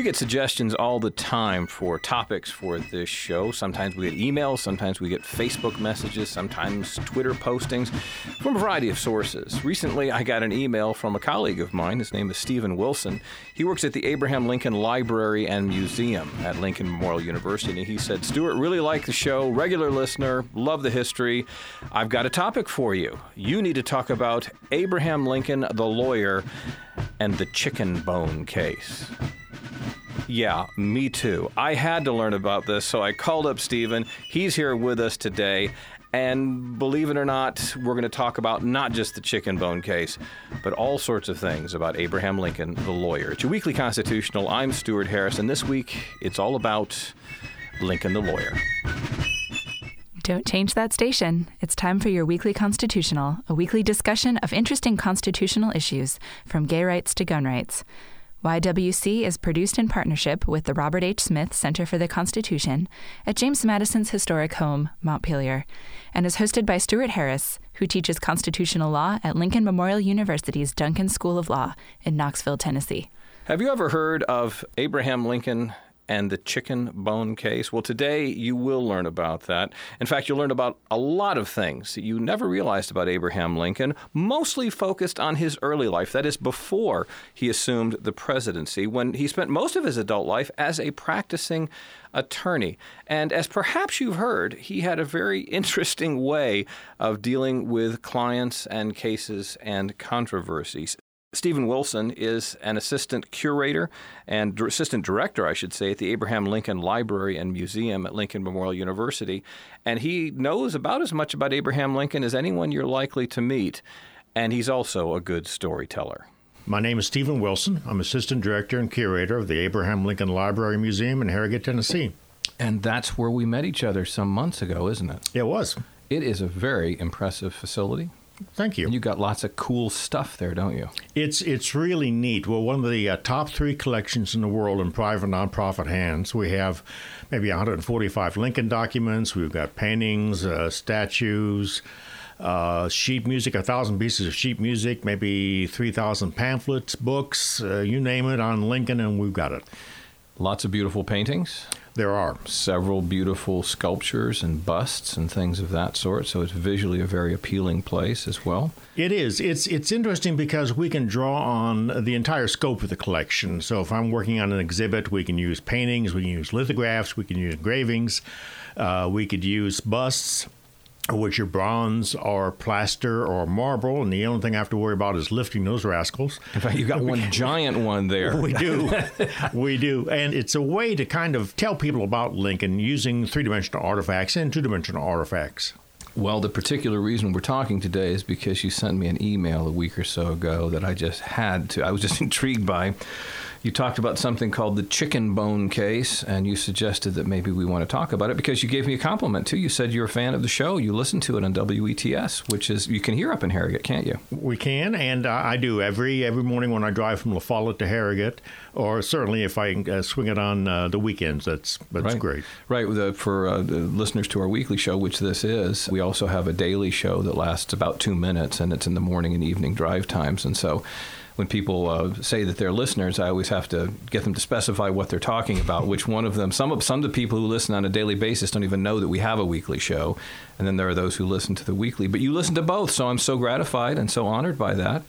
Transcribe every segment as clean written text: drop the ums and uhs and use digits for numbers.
We get suggestions all the time for topics for this show. Sometimes we get emails, sometimes we get Facebook messages, sometimes Twitter postings from a variety of sources. Recently, I got an email from a colleague of mine. His name is Stephen Wilson. He works at the Abraham Lincoln Library and Museum at Lincoln Memorial University. And he said, Stuart, really like the show, regular listener, love the history. I've got a topic for you. You need to talk about Abraham Lincoln, the lawyer, and the chicken bone case. Yeah, me too. I had to learn about this, so I called up Stephen. He's here with us today. And believe it or not, we're going to talk about not just the chicken bone case, but all sorts of things about Abraham Lincoln, the lawyer. It's your weekly constitutional. I'm Stuart Harris, and this week it's all about Lincoln, the lawyer. Don't change that station. It's time for your weekly constitutional, a weekly discussion of interesting constitutional issues, from gay rights to gun rights. YWC is produced in partnership with the Robert H. Smith Center for the Constitution at James Madison's historic home, Montpelier, and is hosted by Stuart Harris, who teaches constitutional law at Lincoln Memorial University's Duncan School of Law in Knoxville, Tennessee. Have you ever heard of Abraham Lincoln and the chicken bone case? Well, today you will learn about that. In fact, you'll learn about a lot of things that you never realized about Abraham Lincoln, mostly focused on his early life. That is, before he assumed the presidency, when he spent most of his adult life as a practicing attorney. And as perhaps you've heard, he had a very interesting way of dealing with clients and cases and controversies. Stephen Wilson is an assistant curator and assistant director, I should say, at the Abraham Lincoln Library and Museum at Lincoln Memorial University. And he knows about as much about Abraham Lincoln as anyone you're likely to meet. And he's also a good storyteller. My name is Stephen Wilson. I'm assistant director and curator of the Abraham Lincoln Library and Museum in Harrogate, Tennessee. And that's where we met each other some months ago, isn't it? It was. It is a very impressive facility. Thank you. And you got lots of cool stuff there, don't you? It's really neat. We're one of the top 3 collections in the world in private nonprofit hands. We have maybe 145 Lincoln documents. We've got paintings, statues, sheet music, 1,000 pieces of sheet music, maybe 3,000 pamphlets, books, you name it on Lincoln, and we've got it. Lots of beautiful paintings. There are. Several beautiful sculptures and busts and things of that sort, so it's visually a very appealing place as well. It is. It's interesting because we can draw on the entire scope of the collection. So if I'm working on an exhibit, we can use paintings, we can use lithographs, we can use engravings, we could use busts, which are bronze or plaster or marble, and the only thing I have to worry about is lifting those rascals. In fact, you got one giant one there. We do. We do. And it's a way to kind of tell people about Lincoln using 3-dimensional artifacts and 2-dimensional artifacts. Well, the particular reason we're talking today is because you sent me an email a week or so ago that I just had to. I was just intrigued by. You talked about something called the chicken bone case, and you suggested that maybe we want to talk about it because you gave me a compliment, too. You said you're a fan of the show. You listen to it on WETS, which is, you can hear up in Harrogate, can't you? We can, and I do every morning when I drive from La Follette to Harrogate, or certainly if I can swing it on the weekends. That's right. Great. Right. For the listeners to our weekly show, which this is, we also have a daily show that lasts about 2 minutes, and it's in the morning and evening drive times. And so when people say that they're listeners, I always have to get them to specify what they're talking about, which one of them. Some of the people who listen on a daily basis don't even know that we have a weekly show. And then there are those who listen to the weekly. But you listen to both, so I'm so gratified and so honored by that.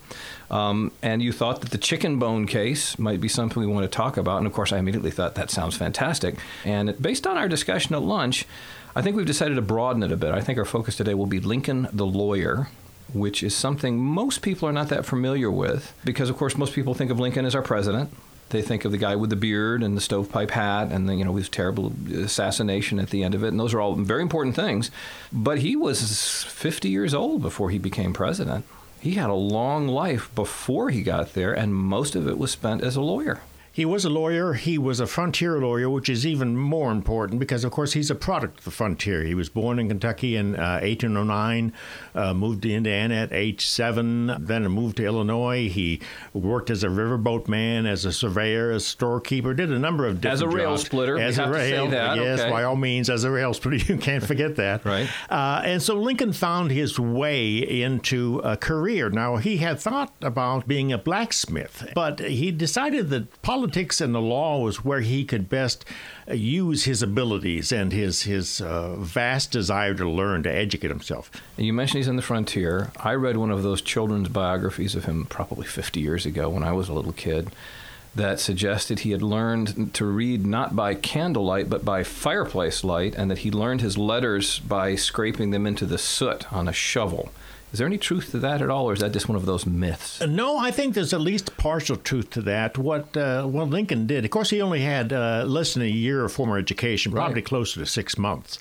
And you thought that the chicken bone case might be something we want to talk about. And, of course, I immediately thought that sounds fantastic. And based on our discussion at lunch, I think we've decided to broaden it a bit. I think our focus today will be Lincoln the lawyer, which is something most people are not that familiar with because, of course, most people think of Lincoln as our president. They think of the guy with the beard and the stovepipe hat and his terrible assassination at the end of it. And those are all very important things. But he was 50 years old before he became president. He had a long life before he got there, and most of it was spent as a lawyer. He was a lawyer. He was a frontier lawyer, which is even more important because, of course, he's a product of the frontier. He was born in Kentucky in 1809, moved to Indiana at age 7, then moved to Illinois. He worked as a riverboat man, as a surveyor, as a storekeeper, did a number of different jobs. As a rail splitter. As a rail, yes, okay. By all means, as a rail splitter. You can't forget that. Right. And so Lincoln found his way into a career. Now, he had thought about being a blacksmith, but he decided that politics politics and the law was where he could best use his abilities and his vast desire to learn, to educate himself. And you mentioned he's in the frontier. I read one of those children's biographies of him probably 50 years ago when I was a little kid that suggested he had learned to read not by candlelight but by fireplace light, and that he learned his letters by scraping them into the soot on a shovel. Is there any truth to that at all, or is that just one of those myths? No, I think there's at least partial truth to that. What Lincoln did, of course, he only had less than a year of formal education, probably closer to 6 months.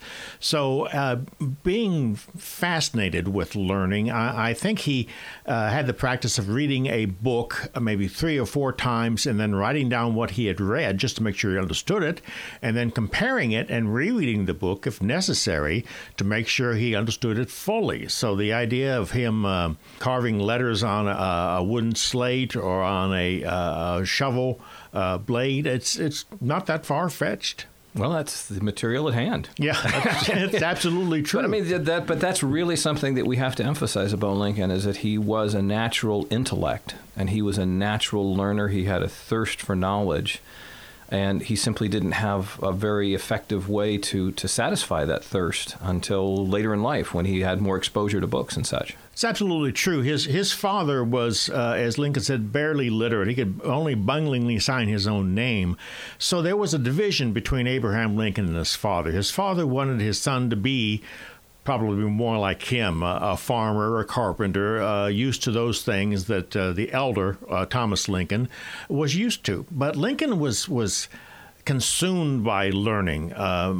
So being fascinated with learning, I think he had the practice of reading a book maybe 3 or 4 times and then writing down what he had read just to make sure he understood it, and then comparing it and rereading the book if necessary to make sure he understood it fully. So the idea of him carving letters on a wooden slate or on a shovel blade, it's not that far-fetched. Well, that's the material at hand. Yeah, it's absolutely true. But I mean, but that's really something that we have to emphasize about Lincoln, is that he was a natural intellect, and he was a natural learner. He had a thirst for knowledge, and he simply didn't have a very effective way to satisfy that thirst until later in life, when he had more exposure to books and such. It's absolutely true. His father was, as Lincoln said, barely literate. He could only bunglingly sign his own name. So there was a division between Abraham Lincoln and his father. His father wanted his son to be probably more like him, a farmer, a carpenter, used to those things that the elder, Thomas Lincoln, was used to. But Lincoln was consumed by learning,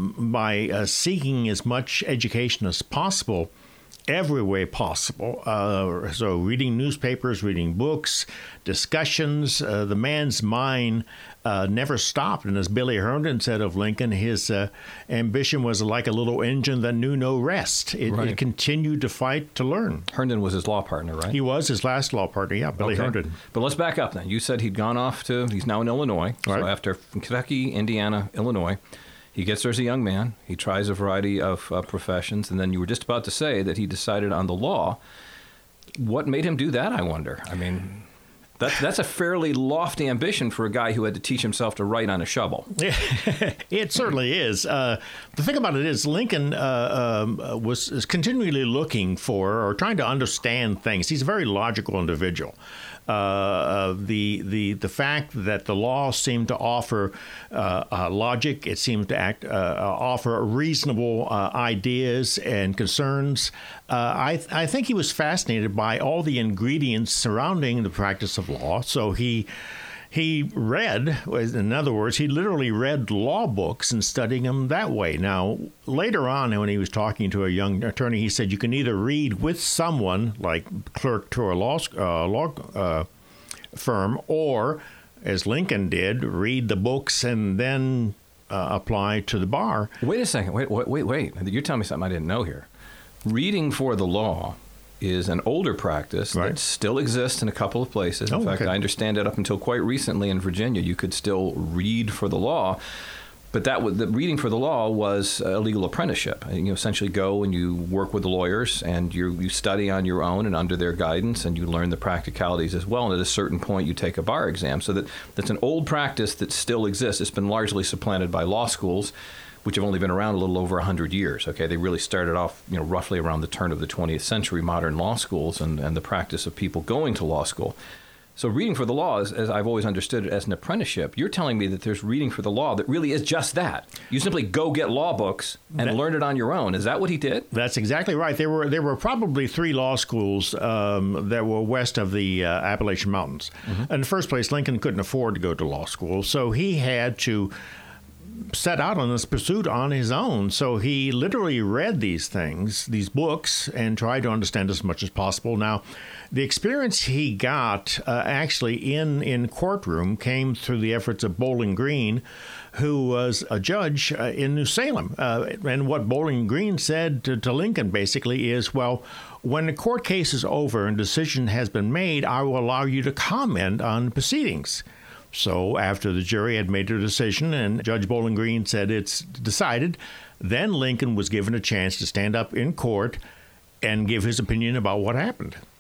by seeking as much education as possible, every way possible. So reading newspapers, reading books, discussions. The man's mind never stopped. And as Billy Herndon said of Lincoln, his ambition was like a little engine that knew no rest. It continued to fight to learn. Herndon was his law partner, right? He was his last law partner, yeah, Billy Herndon. But let's back up then. You said he's now in Illinois. Right. So after Kentucky, Indiana, Illinois, he gets there as a young man. He tries a variety of professions, and then you were just about to say that he decided on the law. What made him do that, I wonder? I mean, that's a fairly lofty ambition for a guy who had to teach himself to write on a shovel. It certainly is. The thing about it is Lincoln is continually looking for or trying to understand things. He's a very logical individual. The fact that the law seemed to offer logic, it seemed to offer reasonable ideas and concerns. I think he was fascinated by all the ingredients surrounding the practice of law. So he read, in other words, he literally read law books and studying them that way. Now, later on, when he was talking to a young attorney, he said you can either read with someone, like clerk to a law firm, or, as Lincoln did, read the books and then apply to the bar. Wait a second. Wait. You're telling me something I didn't know here. Reading for the law is an older practice that still exists in a couple of places. In fact, I understand that up until quite recently in Virginia, you could still read for the law. But the reading for the law was a legal apprenticeship. And you essentially go and you work with the lawyers, and you study on your own and under their guidance, and you learn the practicalities as well. And at a certain point, you take a bar exam. So that's an old practice that still exists. It's been largely supplanted by law schools, which have only been around a little over 100 years. Okay, they really started off, roughly around the turn of the 20th century, modern law schools and the practice of people going to law school. So reading for the law, as I've always understood it, as an apprenticeship. You're telling me that there's reading for the law that really is just that. You simply go get law books and learn it on your own. Is that what he did? That's exactly right. There were probably 3 law schools that were west of the Appalachian Mountains. Mm-hmm. In the first place, Lincoln couldn't afford to go to law school, so he had to set out on this pursuit on his own. So he literally read these books, and tried to understand as much as possible. Now, the experience he got actually in courtroom came through the efforts of Bowling Green, who was a judge in New Salem. And what Bowling Green said to Lincoln basically is, well, when the court case is over and decision has been made, I will allow you to comment on the proceedings. So after the jury had made their decision and Judge Bowling Green said it's decided, then Lincoln was given a chance to stand up in court and give his opinion about what happened.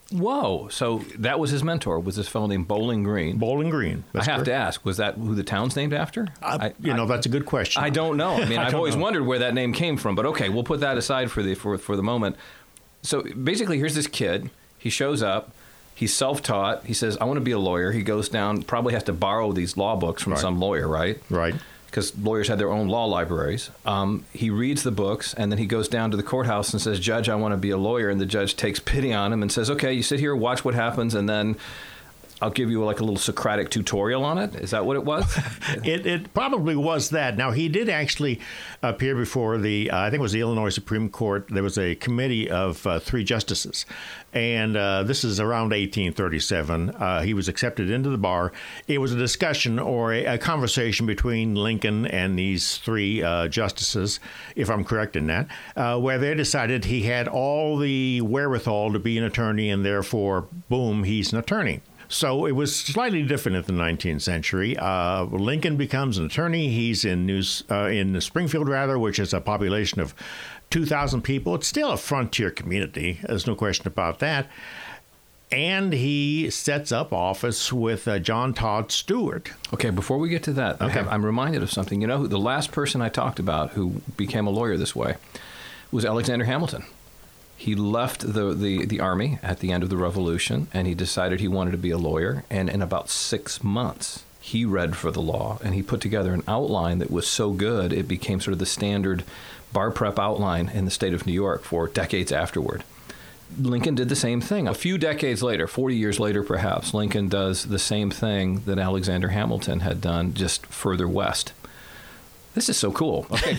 Whoa. So that was his mentor, was this fellow named Bowling Green. Bowling Green. I have to ask, was that who the town's named after? That's a good question. I don't know. I mean, I've always wondered where that name came from, but okay, we'll put that aside for the moment. So basically, here's this kid. He shows up. He's self-taught. He says, I want to be a lawyer. He goes down, probably has to borrow these law books from some lawyer, right? Right. Because lawyers had their own law libraries. He reads the books, and then he goes down to the courthouse and says, Judge, I want to be a lawyer. And the judge takes pity on him and says, okay, you sit here, watch what happens, and then I'll give you like a little Socratic tutorial on it. Is that what it was? It probably was that. Now, he did actually appear before I think it was the Illinois Supreme Court. There was a committee of 3 justices. And this is around 1837. He was accepted into the bar. It was a discussion or a conversation between Lincoln and these 3 justices, if I'm correct in that, where they decided he had all the wherewithal to be an attorney, and therefore, boom, he's an attorney. So it was slightly different in the 19th century. Lincoln becomes an attorney. He's in Springfield, which is a population of 2,000 people. It's still a frontier community. There's no question about that. And he sets up office with John Todd Stewart. Okay, before we get to that, I'm reminded of something. You know, the last person I talked about who became a lawyer this way was Alexander Hamilton. He left the Army at the end of the Revolution, and he decided he wanted to be a lawyer. And in about 6 months, he read for the law, and he put together an outline that was so good, it became sort of the standard bar prep outline in the state of New York for decades afterward. Lincoln did the same thing. A few decades later, 40 years later perhaps, Lincoln does the same thing that Alexander Hamilton had done just further west. This is so cool. Okay,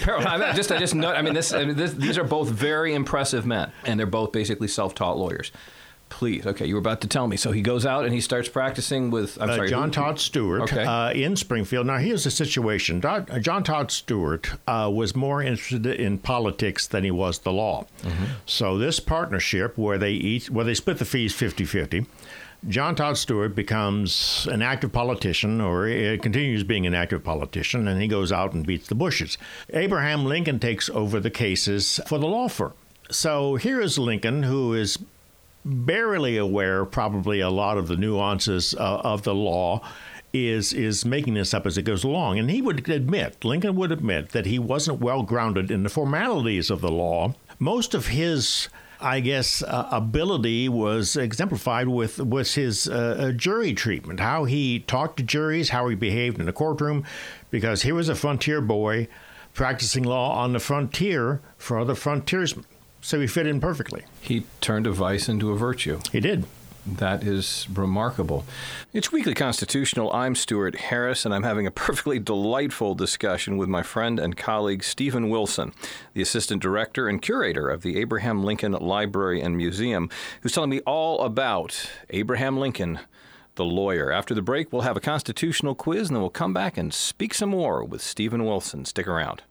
these are both very impressive men, and they're both basically self-taught lawyers. Please, okay, you were about to tell me. So he goes out and he starts practicing with, John Todd Stewart in Springfield. Now, here's the situation. John Todd Stewart was more interested in politics than he was the law. Mm-hmm. So this partnership where they split the fees 50-50, John Todd Stewart becomes an active politician, or continues being an active politician, and he goes out and beats the bushes. Abraham Lincoln takes over the cases for the law firm. So here is Lincoln, who is barely aware, probably a lot of the nuances of the law, is making this up as it goes along. And Lincoln would admit that he wasn't well grounded in the formalities of the law. Most of his ability was exemplified with his jury treatment, how he talked to juries, how he behaved in the courtroom, because he was a frontier boy practicing law on the frontier for other frontiersmen. So he fit in perfectly. He turned a vice into a virtue. He did. That is remarkable. It's Weekly Constitutional. I'm Stuart Harris, and I'm having a perfectly delightful discussion with my friend and colleague Stephen Wilson, the Assistant Director and Curator of the Abraham Lincoln Library and Museum, who's telling me all about Abraham Lincoln, the lawyer. After the break, we'll have a constitutional quiz, and then we'll come back and speak some more with Stephen Wilson. Stick around.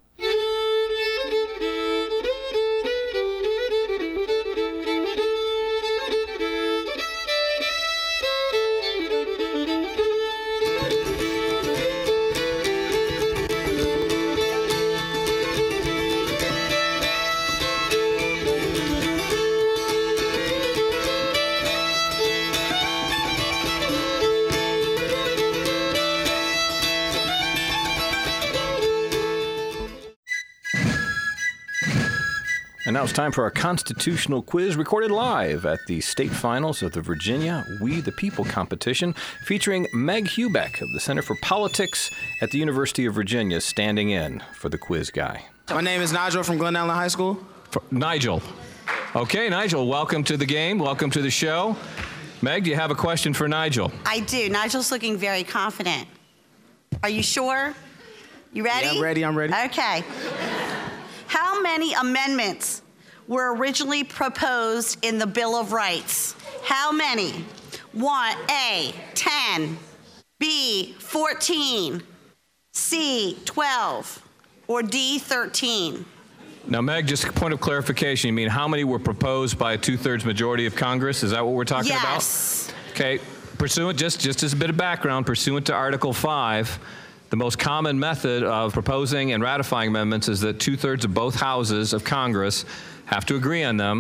And now it's time for our constitutional quiz, recorded live at the state finals of the Virginia We the People competition, featuring Meg Hubeck of the Center for Politics at the University of Virginia, standing in for the quiz guy. My name is Nigel from Glen Allen High School. Nigel. Okay, Nigel, welcome to the game. Welcome to the show. Meg, do you have a question for Nigel? I do. Nigel's looking very confident. Are you sure? You ready? Yeah, I'm ready. Okay. How many amendments were originally proposed in the Bill of Rights? How many? A, 10, B, 14, C, 12, or D, 13? Now, Meg, just a point of clarification. You mean how many were proposed by a two-thirds majority of Congress? Is that what we're talking about? Yes. Okay. Pursuant, just as a bit of background, pursuant to Article 5, the most common method of proposing and ratifying amendments is that two-thirds of both houses of Congress have to agree on them.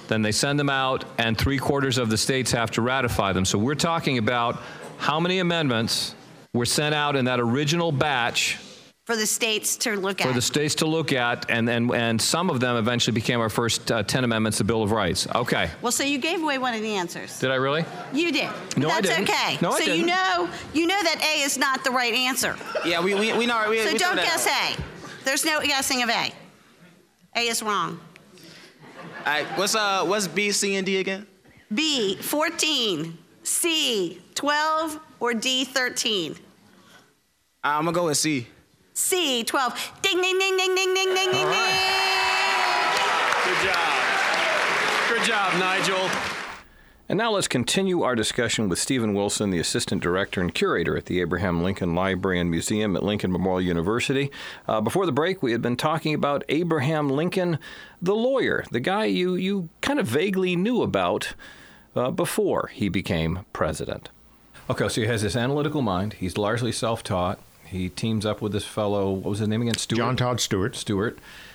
then they send them out, and 3/4 of the states have to ratify them. So we're talking about how many amendments were sent out in that original batch For the states to look at. for the states to look at, and some of them eventually became our first 10 amendments to the Bill of Rights. Okay. Well, so you gave away one of the answers. Did I really? You did. No, I That's didn't. okay. No, I so didn't. you know that A is not the right answer. Yeah, we know. So don't guess A. There's no guessing of A. A is wrong. All right, what's B, C, and D again? B, 14. C, 12. Or D, 13. I'm gonna go with C. C, 12. Ding, ding, ding, ding, ding, ding, ding, ding, ding. Good job. Good job, Nigel. And now let's continue our discussion with Stephen Wilson, the Assistant Director and Curator at the Abraham Lincoln Library and Museum at Lincoln Memorial University. Before the break, we had been talking about Abraham Lincoln, the lawyer, the guy you kind of vaguely knew about before he became president. Okay, so he has this analytical mind. He's largely self-taught. He teams up with this fellow, what was his name again? Stewart? John Todd Stewart. Stewart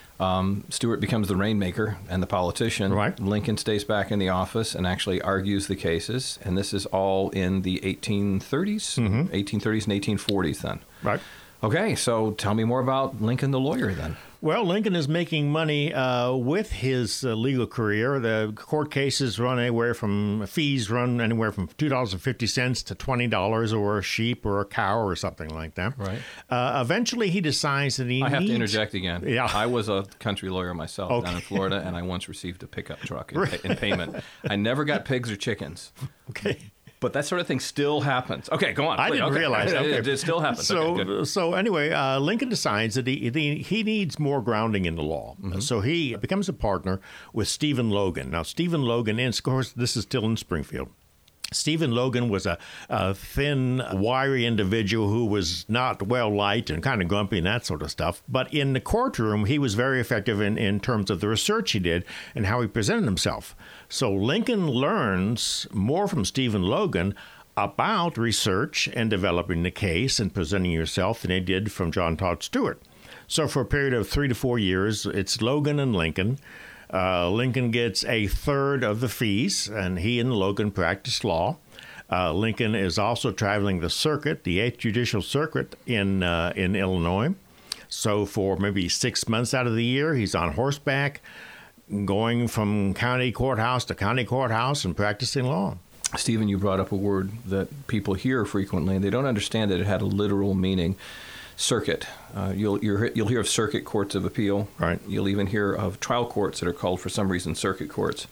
becomes the rainmaker and the politician. Right. Lincoln stays back in the office and actually argues the cases. And this is all in the 1830s, 1830s and 1840s then. Right. Okay, so tell me more about Lincoln the lawyer then. Well, Lincoln is making money with his legal career. The court cases run anywhere from fees run anywhere from $2.50 to $20 or a sheep or a cow or something like that. Right. Eventually, he decides that he I have needs... to interject again. Yeah. I was a country lawyer myself down in Florida, and I once received a pickup truck in payment. I never got pigs or chickens. Okay. But that sort of thing still happens. Okay, go on. I didn't realize. Okay. It still happens. So anyway, Lincoln decides that he needs more grounding in the law. So he becomes a partner with Stephen Logan. Now, Stephen Logan, and of course, this is still in Springfield. Stephen Logan was a thin, wiry individual who was not well-liked and kind of grumpy and that sort of stuff. But in the courtroom, he was very effective in terms of the research he did and how he presented himself. So Lincoln learns more from Stephen Logan about research and developing the case and presenting yourself than he did from John Todd Stewart. So for a period of 3 to 4 years, it's Logan and Lincoln. Lincoln gets a third of the fees, and he and Logan practice law. Lincoln is also traveling the circuit, the 8th Judicial Circuit in Illinois. So for maybe 6 months out of the year, he's on horseback, going from county courthouse to county courthouse and practicing law. Stephen, you brought up a word that people hear frequently, and they don't understand that it had a literal meaning. Circuit. You'll hear of circuit courts of appeal. Right. You'll even hear of trial courts that are called, for some reason, circuit courts.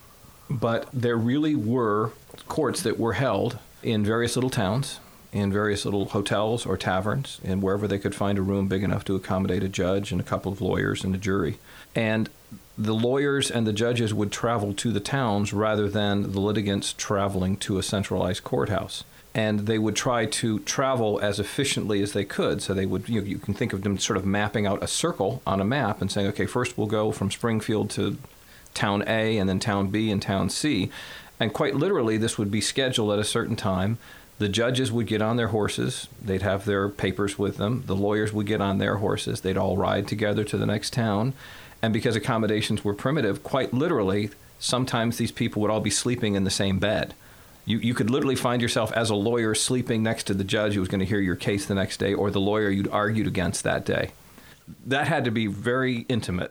But there really were courts that were held in various little towns, in various little hotels or taverns, and wherever they could find a room big enough to accommodate a judge and a couple of lawyers and a jury. And the lawyers and the judges would travel to the towns rather than the litigants traveling to a centralized courthouse. And they would try to travel as efficiently as they could. So they would, you can think of them sort of mapping out a circle on a map and saying, okay, first we'll go from Springfield to town A and then town B and town C. And quite literally, this would be scheduled at a certain time. The judges would get on their horses. They'd have their papers with them. The lawyers would get on their horses. They'd all ride together to the next town. And because accommodations were primitive, quite literally, sometimes these people would all be sleeping in the same bed. You could literally find yourself as a lawyer sleeping next to the judge who was going to hear your case the next day, or the lawyer you'd argued against that day. That had to be very intimate.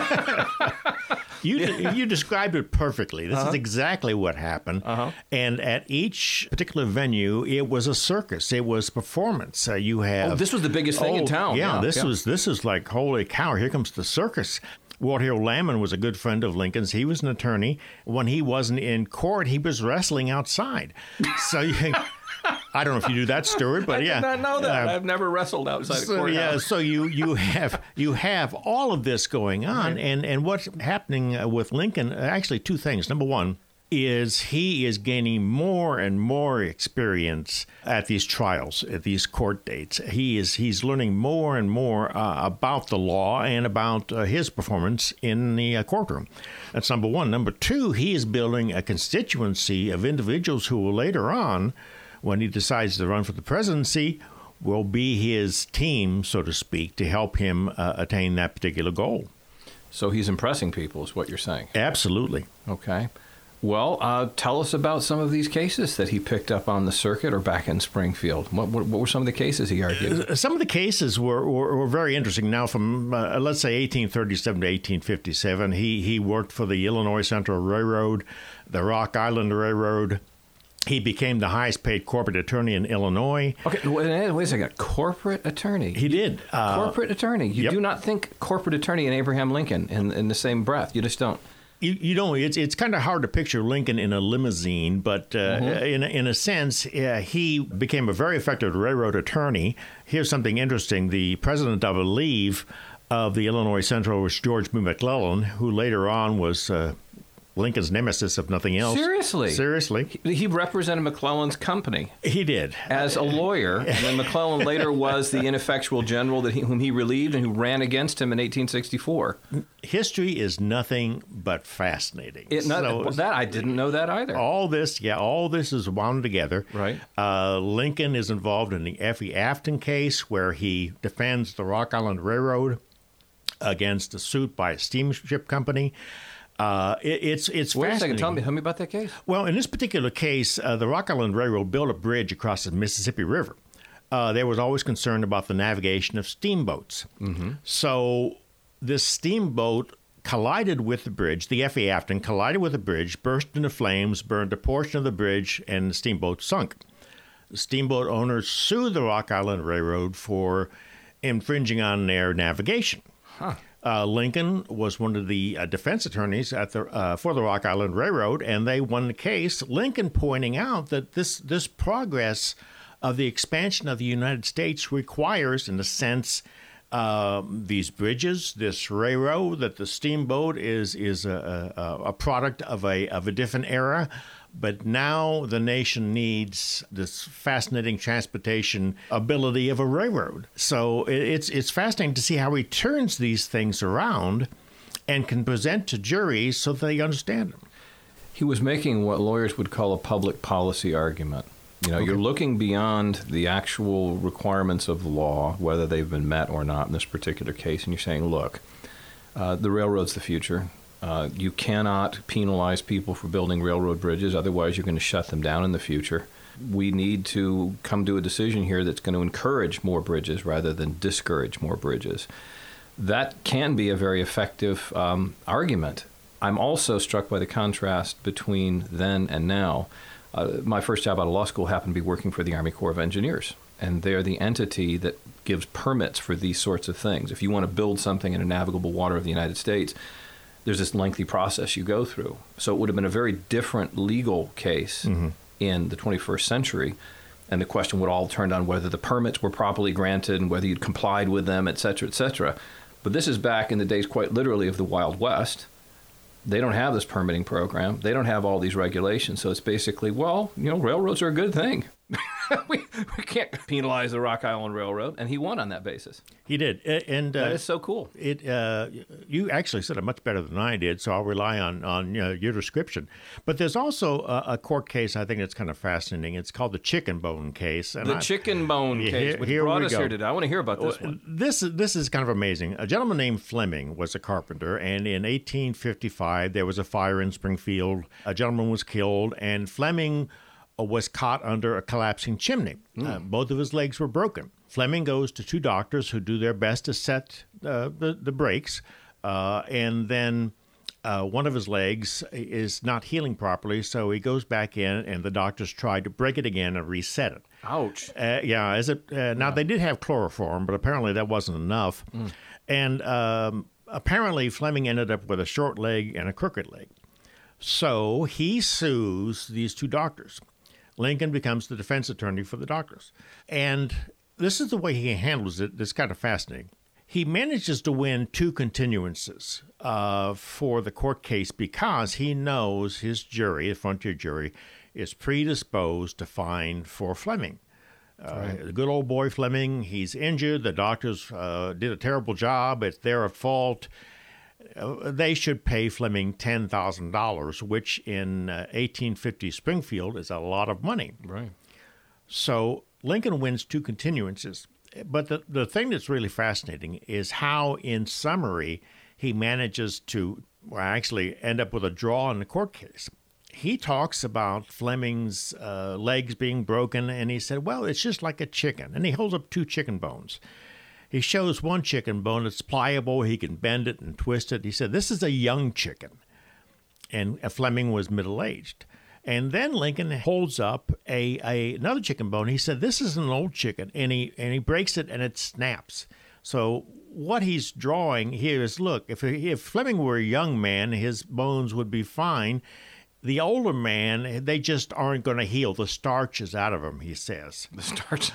You described it perfectly. This is exactly what happened. And at each particular venue, it was a circus. It was performance. You have this was the biggest thing in town. This is like, holy cow! Here comes the circus. Walt Hill Lamon was a good friend of Lincoln's. He was an attorney. When he wasn't in court, he was wrestling outside. So I don't know if you do that, Stuart, but yeah. I did not know that. I've never wrestled outside a courthouse. Yeah, so you have all of this going on, right. and what's happening with Lincoln, actually two things. Number one is he is gaining more and more experience at these trials, at these court dates. He's learning more and more about the law and about his performance in the courtroom. That's number one. Number two, he is building a constituency of individuals who will later on, when he decides to run for the presidency, will be his team, so to speak, to help him attain that particular goal. So he's impressing people, is what you're saying. Absolutely. Okay. Well, tell us about some of these cases that he picked up on the circuit or back in Springfield. What were some of the cases he argued? Some of the cases were very interesting. Now, from, let's say, 1837 to 1857, he worked for the Illinois Central Railroad, the Rock Island Railroad. He became the highest-paid corporate attorney in Illinois. Okay, wait a second. Corporate attorney? He did. Corporate attorney. You do not think corporate attorney and Abraham Lincoln in the same breath. You just don't. You know, it's kind of hard to picture Lincoln in a limousine, but in a sense, he became a very effective railroad attorney. Here's something interesting. The president, I believe, of the Illinois Central was George B. McClellan, who later on was Lincoln's nemesis, if nothing else. Seriously? Seriously. He represented McClellan's company. He did. As a lawyer, and then McClellan later was the ineffectual general whom he relieved and who ran against him in 1864. History is nothing but fascinating. That I didn't know that either. All this is wound together. Right. Lincoln is involved in the F.E. Afton case, where he defends the Rock Island Railroad against a suit by a steamship company. It's Wait fascinating. a second. Tell me about that case. Well, in this particular case, the Rock Island Railroad built a bridge across the Mississippi River. They was always concerned about the navigation of steamboats. Mm-hmm. So this steamboat collided with the bridge. The F.E. Afton collided with the bridge, burst into flames, burned a portion of the bridge, and the steamboat sunk. The steamboat owners sued the Rock Island Railroad for infringing on their navigation. Huh. Lincoln was one of the defense attorneys for the Rock Island Railroad, and they won the case. Lincoln pointing out that this progress of the expansion of the United States requires, in a sense, these bridges, this railroad, that the steamboat is a product of a different era. But now the nation needs this fascinating transportation ability of a railroad. So it's fascinating to see how he turns these things around and can present to juries so that they understand them. He was making what lawyers would call a public policy argument. You know, You're looking beyond the actual requirements of the law, whether they've been met or not in this particular case, and you're saying, look, the railroad's the future. You cannot penalize people for building railroad bridges, otherwise you're going to shut them down in the future. We need to come to a decision here that's going to encourage more bridges rather than discourage more bridges. That can be a very effective argument. I'm also struck by the contrast between then and now. My first job out of law school happened to be working for the Army Corps of Engineers, and they're the entity that gives permits for these sorts of things. If you want to build something in a navigable water of the United States, there's this lengthy process you go through. So it would have been a very different legal case in the 21st century, and the question would all turn on whether the permits were properly granted and whether you'd complied with them, et cetera, et cetera. But this is back in the days, quite literally, of the Wild West. They don't have this permitting program. They don't have all these regulations. So it's basically, railroads are a good thing. we can't penalize the Rock Island Railroad, and he won on that basis. He did, and that is so cool. You actually said it much better than I did, so I'll rely on your description. But there's also a court case I think that's kind of fascinating. It's called the Chicken Bone case. And Chicken Bone case, which brought us here today. I want to hear about this one. This is kind of amazing. A gentleman named Fleming was a carpenter, and in 1855 there was a fire in Springfield. A gentleman was killed, and Fleming was caught under a collapsing chimney. Both of his legs were broken. Fleming goes to two doctors who do their best to set the brakes, and then one of his legs is not healing properly, so he goes back in, and the doctors tried to break it again and reset it. Ouch. Now, they did have chloroform, but apparently that wasn't enough. And apparently Fleming ended up with a short leg and a crooked leg. So he sues these two doctors. Lincoln becomes the defense attorney for the doctors. And this is the way he handles it. It's kind of fascinating. He manages to win two continuances for the court case because he knows his jury, the frontier jury, is predisposed to find for Fleming. The good old boy Fleming, he's injured. The doctors did a terrible job. It's their fault. They should pay Fleming $10,000, which in 1850 Springfield is a lot of money. Right. So Lincoln wins two continuances. But the thing that's really fascinating is how, in summary, he manages to actually end up with a draw in the court case. He talks about Fleming's legs being broken, and he said, well, it's just like a chicken. And he holds up 2 chicken bones. He shows one chicken bone. It's pliable. He can bend it and twist it. He said, this is a young chicken. And Fleming was middle-aged. And then Lincoln holds up another chicken bone. He said, this is an old chicken. And he breaks it, and it snaps. So what he's drawing here is, look, if Fleming were a young man, his bones would be fine. The older man, they just aren't going to heal. The starch is out of him, he says. The starch.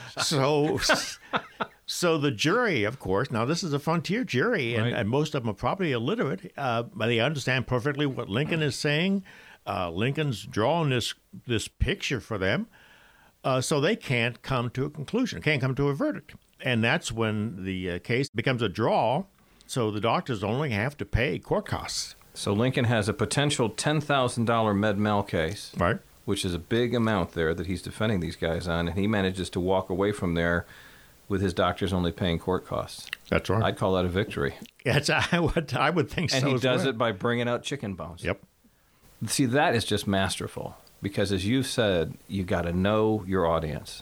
So the jury, of course, now this is a frontier jury, Right. and most of them are probably illiterate, but they understand perfectly what Lincoln is saying. Lincoln's drawing this picture for them, so they can't come to a conclusion, can't come to a verdict. And that's when the case becomes a draw, so the doctors only have to pay court costs. So Lincoln has a potential $10,000 med-mal case, Right. which is a big amount there that he's defending these guys on, and he manages to walk away from there with his doctors only paying court costs. That's right. I'd call that a victory. I would think so. And he as does well. it by bringing out chicken bones. Yep. See, that is just masterful because, as you've said, you got to know your audience.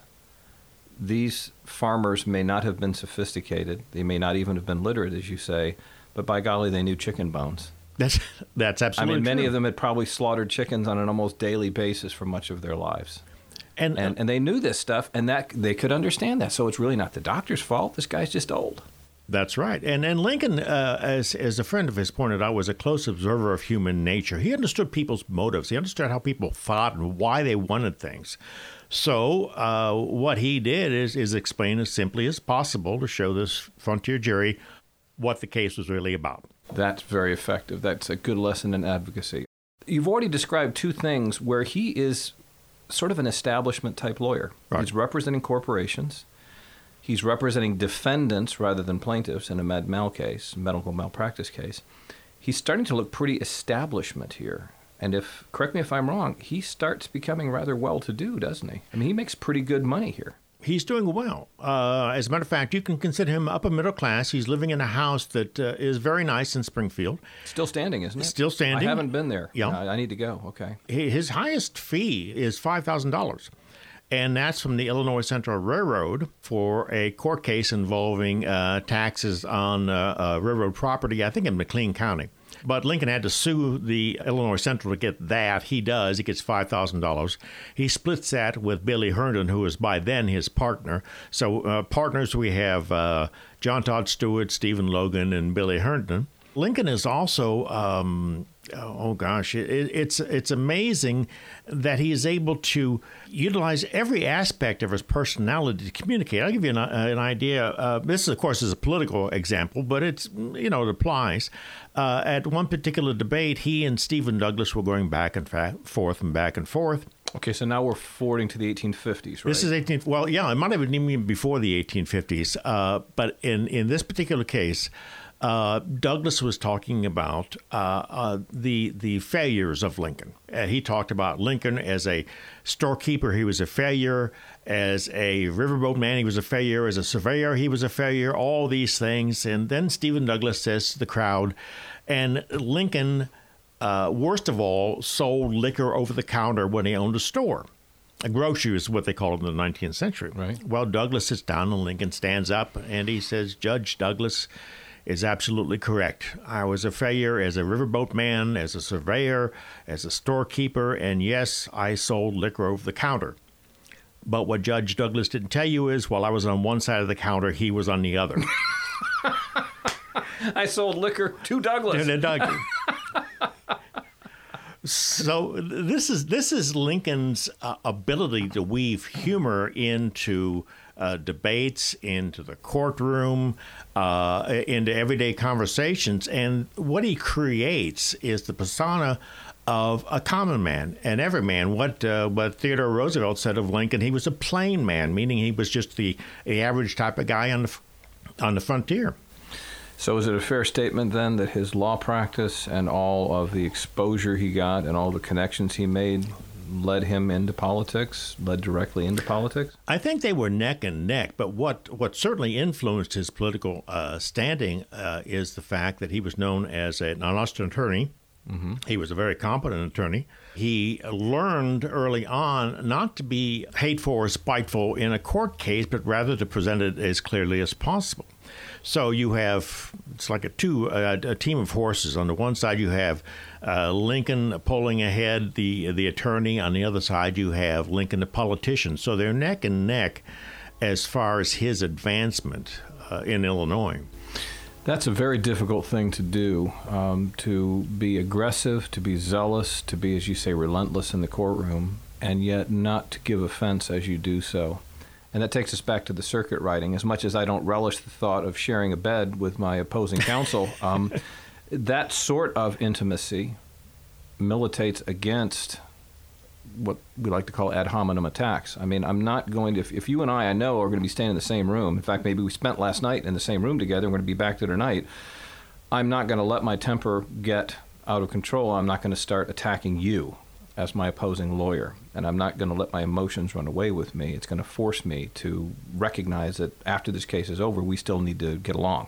These farmers may not have been sophisticated. They may not even have been literate, as you say, but by golly, they knew chicken bones. That's absolutely many true. of them had probably slaughtered chickens on an almost daily basis for much of their lives. And they knew this stuff, and that they could understand that. So it's really not the doctor's fault. This guy's just old. That's right. And Lincoln, as a friend of his pointed out, was a close observer of human nature. He understood people's motives. He understood how people thought and why they wanted things. So what he did is explain as simply as possible to show this frontier jury what the case was really about. That's very effective. That's a good lesson in advocacy. You've already described 2 things where he is sort of an establishment-type lawyer. Right. He's representing corporations. He's representing defendants rather than plaintiffs in a med-mal case, medical malpractice case. He's starting to look pretty establishment here. And correct me if I'm wrong, he starts becoming rather well-to-do, doesn't he? I mean, he makes pretty good money here. He's doing well. As a matter of fact, you can consider him upper middle class. He's living in a house that is very nice in Springfield. Still standing, isn't it? Still standing. I haven't been there. Yeah. I need to go. Okay. His highest fee is $5,000. And that's from the Illinois Central Railroad for a court case involving taxes on railroad property, I think in McLean County. But Lincoln had to sue the Illinois Central to get that. He does. He gets $5,000. He splits that with Billy Herndon, who is by then his partner. So partners, we have John Todd Stewart, Stephen Logan, and Billy Herndon. Lincoln is also, it's amazing that he is able to utilize every aspect of his personality to communicate. I'll give you an idea. This, of course, is a political example, but it applies. At one particular debate, he and Stephen Douglas were going back and forth and back and forth. Okay, so now we're forwarding to the 1850s, right? This is it might have been even before the 1850s. But in this particular case, Douglas was talking about the failures of Lincoln. He talked about Lincoln as a storekeeper. He was a failure. As a riverboat man, he was a failure. As a surveyor, he was a failure. All these things. And then Stephen Douglas says to the crowd, and Lincoln, worst of all, sold liquor over the counter when he owned a store. A grocery is what they called it in the 19th century. Right. Well, Douglas sits down and Lincoln stands up and he says, Judge Douglas is absolutely correct. I was a failure as a riverboat man, as a surveyor, as a storekeeper, and yes, I sold liquor over the counter. But what Judge Douglas didn't tell you is while I was on one side of the counter, he was on the other. I sold liquor to Douglas. So this is Lincoln's ability to weave humor into debates, into the courtroom, into everyday conversations. And what he creates is the persona of a common man, an everyman. What Theodore Roosevelt said of Lincoln, he was a plain man, meaning he was just the average type of guy on the frontier. So is it a fair statement then that his law practice and all of the exposure he got and all the connections he made led him into politics, led directly into politics? I think they were neck and neck, but what certainly influenced his political standing is the fact that he was known as an honest attorney. Mm-hmm. He was a very competent attorney. He learned early on not to be hateful or spiteful in a court case, but rather to present it as clearly as possible. So you have, it's like a team of horses. On the one side, you have Lincoln pulling ahead the attorney. On the other side, you have Lincoln, the politician. So they're neck and neck as far as his advancement in Illinois. That's a very difficult thing to do, to be aggressive, to be zealous, to be, as you say, relentless in the courtroom, and yet not to give offense as you do so. And that takes us back to the circuit riding. As much as I don't relish the thought of sharing a bed with my opposing counsel, that sort of intimacy militates against what we like to call ad hominem attacks. I mean, I'm not going to, if you and I know, are going to be staying in the same room, in fact, maybe we spent last night in the same room together, and we're going to be back there tonight, I'm not going to let my temper get out of control. I'm not going to start attacking you as my opposing lawyer, and I'm not going to let my emotions run away with me. It's going to force me to recognize that after this case is over, we still need to get along.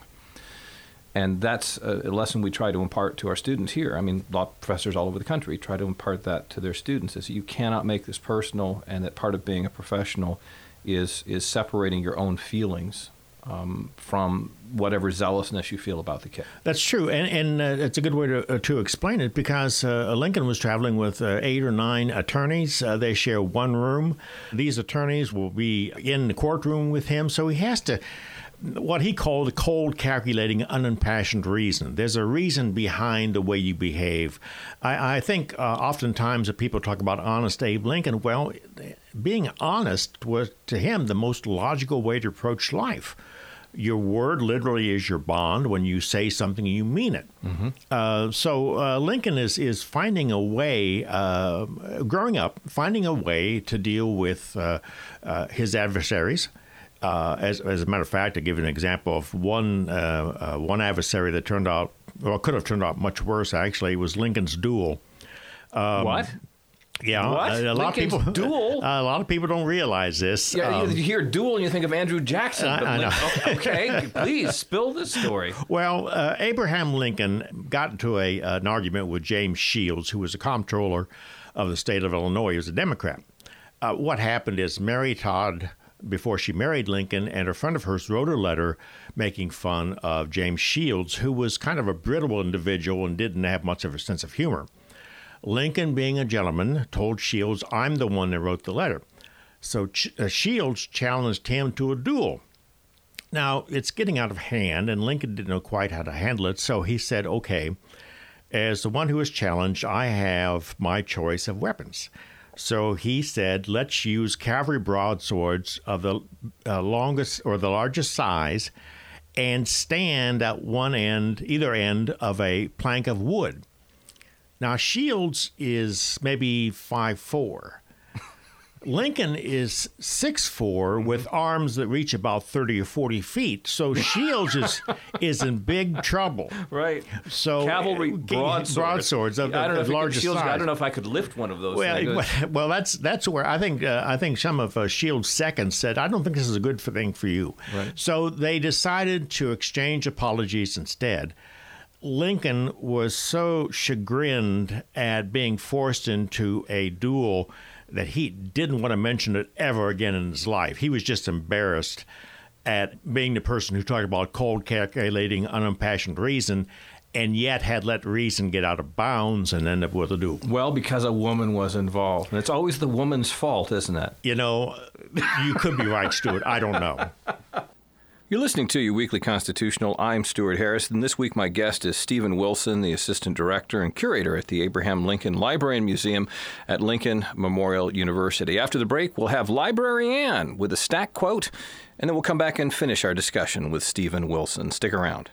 And that's a lesson we try to impart to our students here. I mean, law professors all over the country try to impart that to their students, is that you cannot make this personal, and that part of being a professional is separating your own feelings from whatever zealousness you feel about the case. That's true, and it's a good way to explain it, because Lincoln was traveling with 8 or 9 attorneys. They share one room. These attorneys will be in the courtroom with him, so he has to, what he called a cold, calculating, unimpassioned reason. There's a reason behind the way you behave. I think oftentimes that people talk about honest Abe Lincoln. Well, being honest was, to him, the most logical way to approach life. Your word literally is your bond. When you say something, you mean it. Mm-hmm. So Lincoln is finding a way, growing up, finding a way to deal with his adversaries. As a matter of fact, to give you an example of one adversary that turned out, well, could have turned out much worse, actually, was Lincoln's duel. What? Yeah, what? A lot Lincoln's of people duel? A lot of people don't realize this. Yeah, you hear duel and you think of Andrew Jackson. I know. Okay, please spill this story. Well, Abraham Lincoln got into an argument with James Shields, who was a comptroller of the state of Illinois. He was a Democrat. What happened is Mary Todd, before she married Lincoln, and a friend of hers wrote a letter making fun of James Shields, who was kind of a brittle individual and didn't have much of a sense of humor. Lincoln, being a gentleman, told Shields, "I'm the one that wrote the letter." So Shields challenged him to a duel. Now, it's getting out of hand, and Lincoln didn't know quite how to handle it, so he said, okay, as the one who is challenged, I have my choice of weapons. So he said, let's use cavalry broadswords of the longest or the largest size and stand at one end, either end of a plank of wood. Now, Shields is maybe 5'4". Lincoln is 6'4", with arms that reach about 30 or 40 feet. So Shields is in big trouble. Right. So cavalry broadswords of the largest size. I don't know if I could lift one of those. Well, that's where I think some of Shields' seconds said, I don't think this is a good thing for you. Right. So they decided to exchange apologies instead. Lincoln was so chagrined at being forced into a duel that he didn't want to mention it ever again in his life. He was just embarrassed at being the person who talked about cold, calculating, unimpassioned reason, and yet had let reason get out of bounds and end up with a duel. Well, because a woman was involved. And it's always the woman's fault, isn't it? You know, you could be right, Stuart. I don't know. You're listening to Your Weekly Constitutional. I'm Stuart Harris, and this week my guest is Stephen Wilson, the Assistant Director and Curator at the Abraham Lincoln Library and Museum at Lincoln Memorial University. After the break, we'll have Library Ann with a stack quote, and then we'll come back and finish our discussion with Stephen Wilson. Stick around.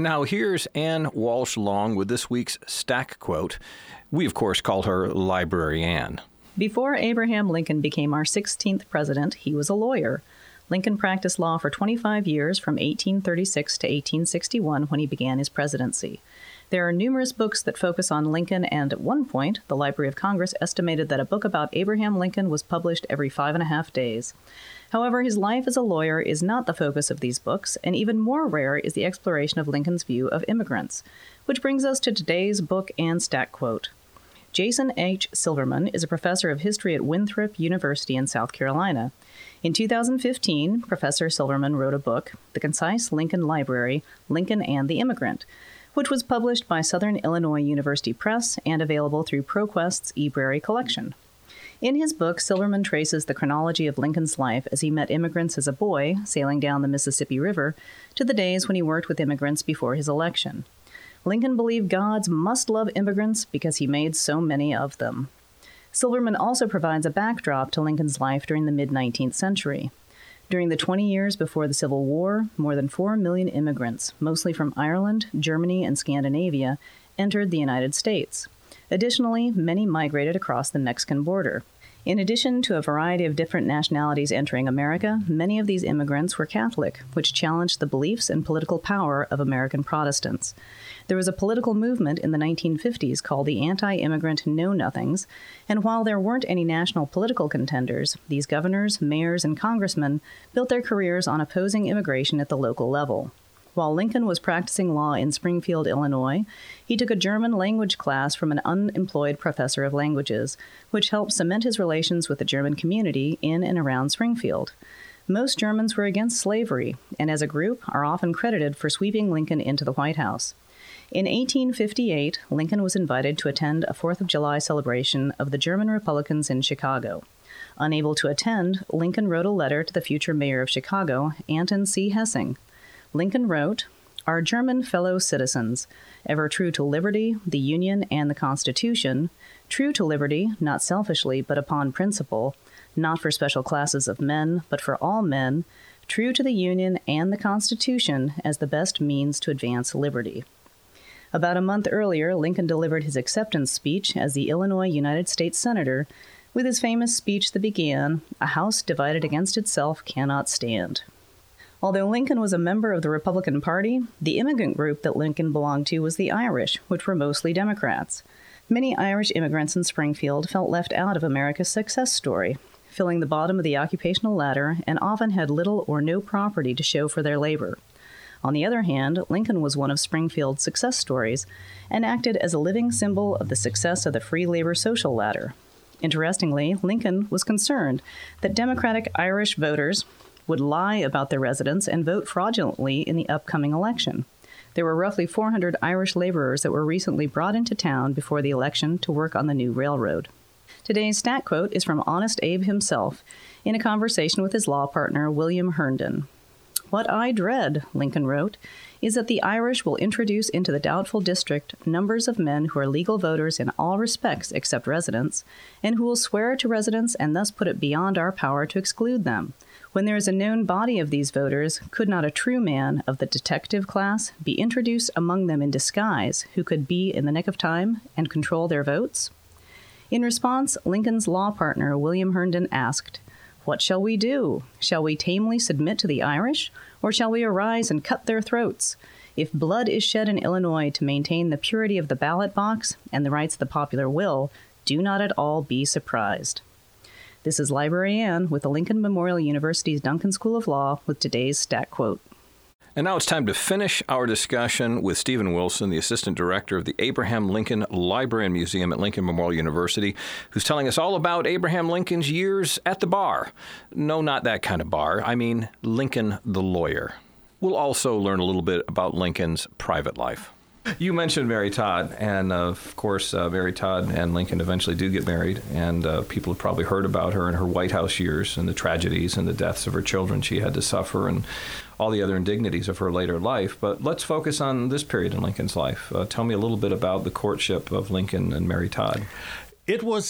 And now here's Ann Walsh Long with this week's Stack Quote. We, of course, call her Library Ann. Before Abraham Lincoln became our 16th president, he was a lawyer. Lincoln practiced law for 25 years from 1836 to 1861 when he began his presidency. There are numerous books that focus on Lincoln, and at one point, the Library of Congress estimated that a book about Abraham Lincoln was published every 5.5 days. However, his life as a lawyer is not the focus of these books, and even more rare is the exploration of Lincoln's view of immigrants. Which brings us to today's book and Stack Quote. Jason H. Silverman is a professor of history at Winthrop University in South Carolina. In 2015, Professor Silverman wrote a book, The Concise Lincoln Library, Lincoln and the Immigrant, which was published by Southern Illinois University Press and available through ProQuest's eBrary collection. In his book, Silverman traces the chronology of Lincoln's life as he met immigrants as a boy, sailing down the Mississippi River, to the days when he worked with immigrants before his election. Lincoln believed gods must love immigrants because he made so many of them. Silverman also provides a backdrop to Lincoln's life during the mid-19th century. During the 20 years before the Civil War, more than 4 million immigrants, mostly from Ireland, Germany, and Scandinavia, entered the United States. Additionally, many migrated across the Mexican border. In addition to a variety of different nationalities entering America, many of these immigrants were Catholic, which challenged the beliefs and political power of American Protestants. There was a political movement in the 1950s called the Anti-Immigrant Know-Nothings, and while there weren't any national political contenders, these governors, mayors, and congressmen built their careers on opposing immigration at the local level. While Lincoln was practicing law in Springfield, Illinois, he took a German language class from an unemployed professor of languages, which helped cement his relations with the German community in and around Springfield. Most Germans were against slavery, and as a group are often credited for sweeping Lincoln into the White House. In 1858, Lincoln was invited to attend a 4th of July celebration of the German Republicans in Chicago. Unable to attend, Lincoln wrote a letter to the future mayor of Chicago, Anton C. Hessing. Lincoln wrote, "Our German fellow citizens, ever true to liberty, the Union, and the Constitution, true to liberty, not selfishly, but upon principle, not for special classes of men, but for all men, true to the Union and the Constitution as the best means to advance liberty." About a month earlier, Lincoln delivered his acceptance speech as the Illinois United States Senator with his famous speech that began, "A house divided against itself cannot stand." Although Lincoln was a member of the Republican Party, the immigrant group that Lincoln belonged to was the Irish, which were mostly Democrats. Many Irish immigrants in Springfield felt left out of America's success story, filling the bottom of the occupational ladder, and often had little or no property to show for their labor. On the other hand, Lincoln was one of Springfield's success stories and acted as a living symbol of the success of the free labor social ladder. Interestingly, Lincoln was concerned that Democratic Irish voters would lie about their residence and vote fraudulently in the upcoming election. There were roughly 400 Irish laborers that were recently brought into town before the election to work on the new railroad. Today's stat quote is from Honest Abe himself in a conversation with his law partner, William Herndon. "What I dread," Lincoln wrote, "is that the Irish will introduce into the doubtful district numbers of men who are legal voters in all respects except residence, and who will swear to residence and thus put it beyond our power to exclude them. When there is a known body of these voters, could not a true man of the detective class be introduced among them in disguise who could be in the nick of time and control their votes?" In response, Lincoln's law partner, William Herndon, asked, "What shall we do? Shall we tamely submit to the Irish, or shall we arise and cut their throats? If blood is shed in Illinois to maintain the purity of the ballot box and the rights of the popular will, do not at all be surprised." This is Library Ann with the Lincoln Memorial University's Duncan School of Law with today's stat quote. And now it's time to finish our discussion with Stephen Wilson, the Assistant Director of the Abraham Lincoln Library and Museum at Lincoln Memorial University, who's telling us all about Abraham Lincoln's years at the bar. No, not that kind of bar. I mean Lincoln the lawyer. We'll also learn a little bit about Lincoln's private life. You mentioned Mary Todd, and of course, Mary Todd and Lincoln eventually do get married, and people have probably heard about her in her White House years and the tragedies and the deaths of her children she had to suffer and all the other indignities of her later life. But let's focus on this period in Lincoln's life. Tell me a little bit about the courtship of Lincoln and Mary Todd. It was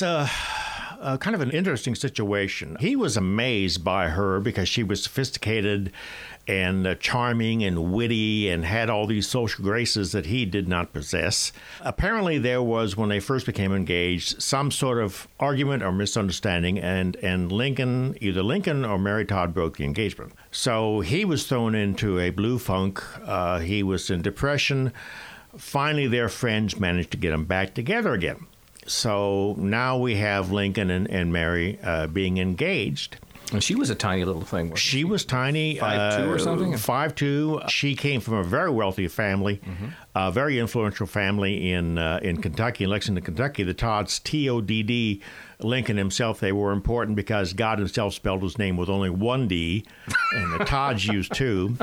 kind of an interesting situation. He was amazed by her because she was sophisticated and charming and witty and had all these social graces that he did not possess. Apparently there was, when they first became engaged, some sort of argument or misunderstanding, and either Lincoln or Mary Todd broke the engagement. So he was thrown into a blue funk. He was in depression. Finally, their friends managed to get them back together again. So now we have Lincoln and Mary being engaged. And she was a tiny little thing, wasn't she? She was tiny. 5'2" or something? 5'2". She came from a very wealthy family, a very influential family in Kentucky, in Lexington, Kentucky. The Todds, T-O-D-D. Lincoln himself, they were important because God himself spelled his name with only one D, and the Todds used two.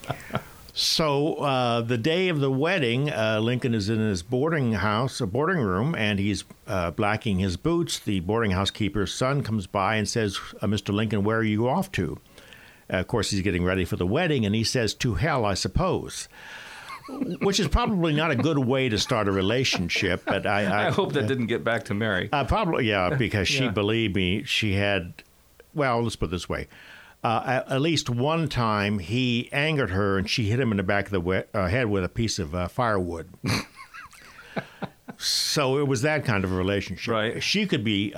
So the day of the wedding, Lincoln is in his boarding room, and he's blacking his boots. The boarding house keeper's son comes by and says, Mr. Lincoln, where are you off to? Of course, he's getting ready for the wedding, and he says, to hell, I suppose. Which is probably not a good way to start a relationship. But I hope that didn't get back to Mary. Probably, yeah, because she, believed me, she had, well, let's put it this way. At least one time, he angered her, and she hit him in the back of the head with a piece of firewood. So it was that kind of a relationship. Right. She could be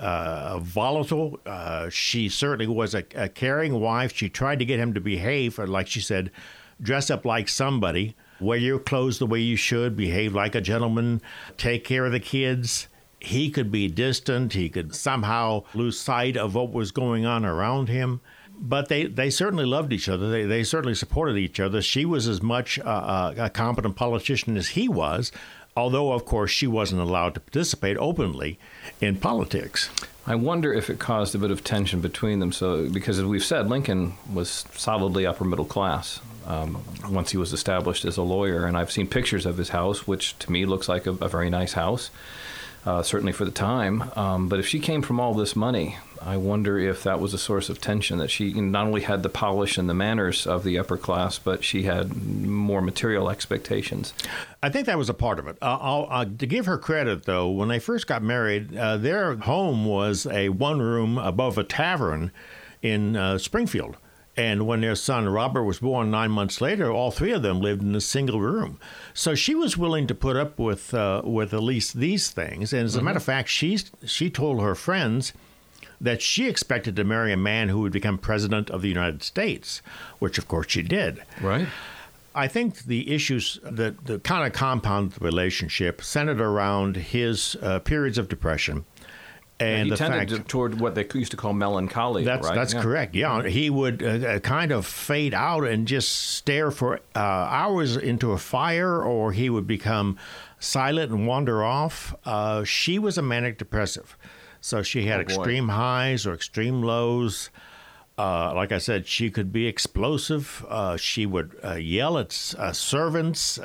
volatile. She certainly was a caring wife. She tried to get him to behave, or like she said, dress up like somebody, wear your clothes the way you should, behave like a gentleman, take care of the kids. He could be distant. He could somehow lose sight of what was going on around him. But they certainly loved each other. They certainly supported each other. She was as much a competent politician as he was, although, of course, she wasn't allowed to participate openly in politics. I wonder if it caused a bit of tension between them. So, because as we've said, Lincoln was solidly upper middle class once he was established as a lawyer. And I've seen pictures of his house, which to me looks like a very nice house. Certainly for the time. But if she came from all this money, I wonder if that was a source of tension, that she not only had the polish and the manners of the upper class, but she had more material expectations. I think that was a part of it. To give her credit, though, when they first got married, their home was a one-room above a tavern in Springfield. And when their son Robert was born 9 months later, all three of them lived in a single room. So she was willing to put up with at least these things. And as a matter of fact, she told her friends that she expected to marry a man who would become president of the United States, which of course she did. Right. I think the issues that kind of compound the relationship centered around his periods of depression. And he tended toward what they used to call melancholy, right? That's correct, yeah. He would kind of fade out and just stare for hours into a fire, or he would become silent and wander off. She was a manic depressive. So she had extreme highs or extreme lows. Like I said, she could be explosive. She would yell at servants.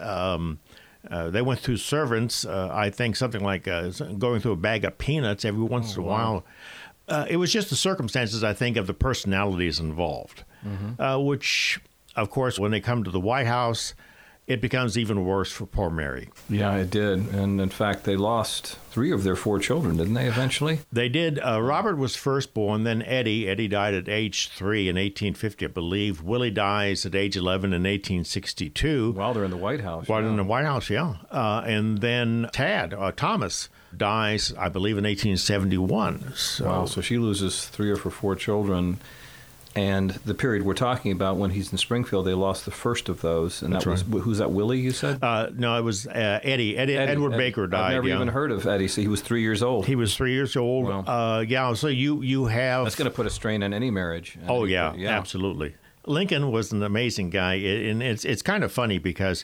They went through servants, I think something like going through a bag of peanuts every once in a while. It was just the circumstances, I think, of the personalities involved, which, of course, when they come to the White House, it becomes even worse for poor Mary. Yeah, it did. And in fact, they lost 3 of their 4 children, didn't they, eventually? They did. Robert was first born, then Eddie. Eddie died at age 3 in 1850, I believe. Willie dies at age 11 in 1862. While they're in the White House. While they're in the White House, yeah. And then Thomas, dies, I believe, in 1871. Wow, so she loses 3 of her 4 children. And the period we're talking about, when he's in Springfield, they lost the first of those. And who's that, Willie, you said? No, it was Eddie. Edward Baker died. I've never even heard of Eddie. So he was 3 years old. He was 3 years old. Wow. So you have... That's going to put a strain on any marriage. Yeah, absolutely. Lincoln was an amazing guy. And it's kind of funny because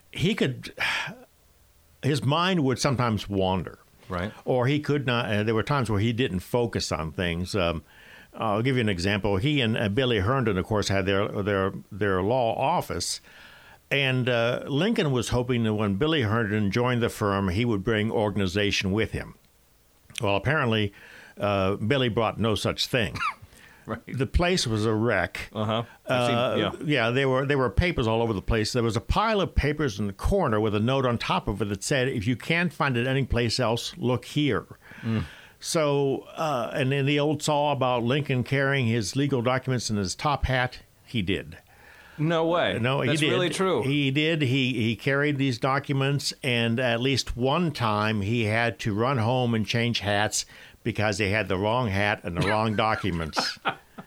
his mind would sometimes wander. Right. Or he could not... there were times where he didn't focus on things. I'll give you an example. He and Billy Herndon, of course, had their law office. And Lincoln was hoping that when Billy Herndon joined the firm, he would bring organization with him. Well, apparently, Billy brought no such thing. Right. The place was a wreck. Yeah, there were papers all over the place. There was a pile of papers in the corner with a note on top of it that said, if you can't find it anyplace else, look here. So, and in the old saw about Lincoln carrying his legal documents in his top hat, he did. No way. No, That's he did. really true. He did. He carried these documents, and at least one time he had to run home and change hats because he had the wrong hat and the wrong documents.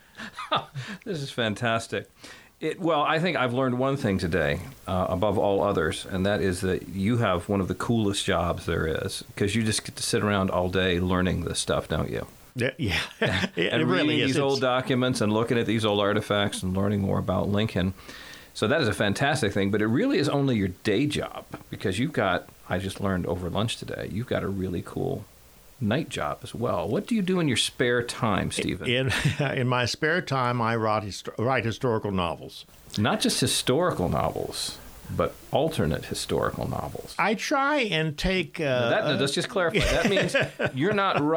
This is fantastic. Well, I think I've learned one thing today, above all others, and that is that you have one of the coolest jobs there is, because you just get to sit around all day learning this stuff, don't you? Yeah. And it reading really is. these old documents and looking at these old artifacts and learning more about Lincoln. So that is a fantastic thing, but it really is only your day job, because I just learned over lunch today, you've got a really cool night job as well. What do you do in your spare time, Stephen? In my spare time, I write historical novels. Not just historical novels, but alternate historical novels. I try and take... let's just clarify. That means you're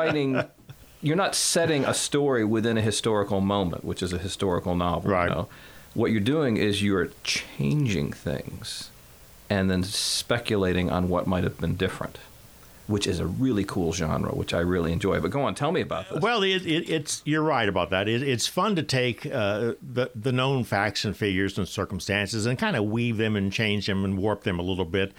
not setting a story within a historical moment, which is a historical novel. Right. You know? What you're doing is you're changing things and then speculating on what might have been different, which is a really cool genre, which I really enjoy. But go on, tell me about this. Well, you're right about that. It's fun to take the known facts and figures and circumstances and kind of weave them and change them and warp them a little bit.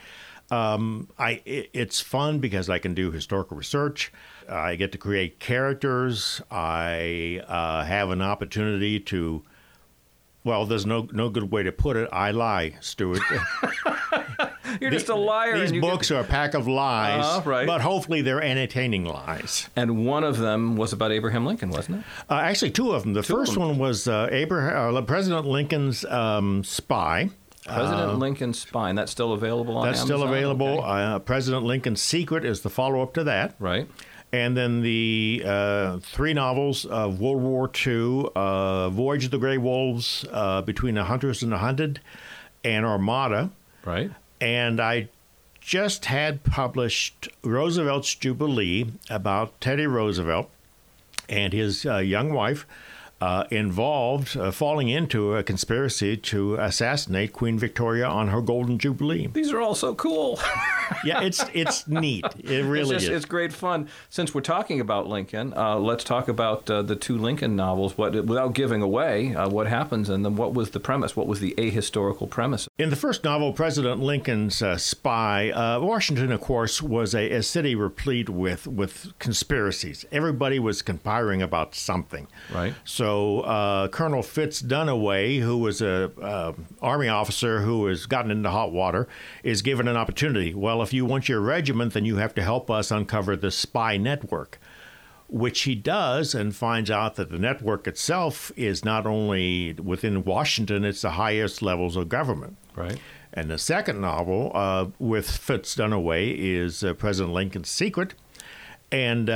It's fun because I can do historical research. I get to create characters. I have an opportunity to... Well, there's no good way to put it. I lie, Stuart. You're just a liar. These books are a pack of lies, right. But hopefully they're entertaining lies. And one of them was about Abraham Lincoln, wasn't it? Actually, two of them. The first one was President Lincoln's spy. President Lincoln's Spy, and that's still available on Amazon? That's still available. Okay. President Lincoln's Secret is the follow-up to that. Right. And then the three novels of World War II, Voyage of the Grey Wolves, Between the Hunters and the Hunted, and Armada. Right. And I just had published Roosevelt's Jubilee about Teddy Roosevelt and his young wife involved falling into a conspiracy to assassinate Queen Victoria on her Golden Jubilee. These are all so cool. Yeah, it's neat. It really is. It's great fun. Since we're talking about Lincoln, let's talk about the two Lincoln novels. Without giving away what happens in them, what was the premise? What was the ahistorical premise? In the first novel, President Lincoln's Spy, Washington, of course, was a city replete with conspiracies. Everybody was conspiring about something. Right. So Colonel Fitz Dunaway, who was a Army officer who has gotten into hot water, is given an opportunity. Well, if you want your regiment, then you have to help us uncover the spy network, which he does, and finds out that the network itself is not only within Washington, it's the highest levels of government. Right. And the second novel with Fitz Dunaway is President Lincoln's Secret. And